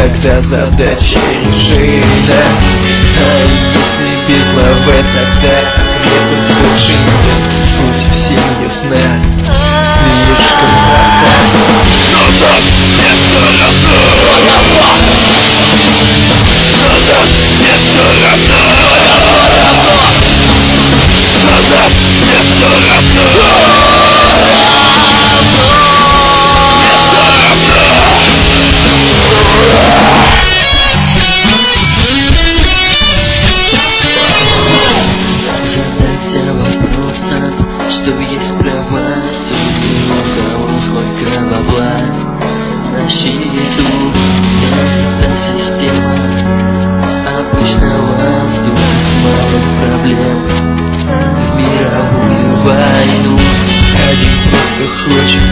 тогда задача решена. А если без лавы, тогда крепость больше нет. Суть всем ясна, слишком проста. Но нам не все равно. Но нам не все равно. Но нам не все равно. Задайся вопросом, что есть правосудие, у кого сколько бабла на счету. Это система обычного вздуха с малых проблем в мировую войну. Один просто хочет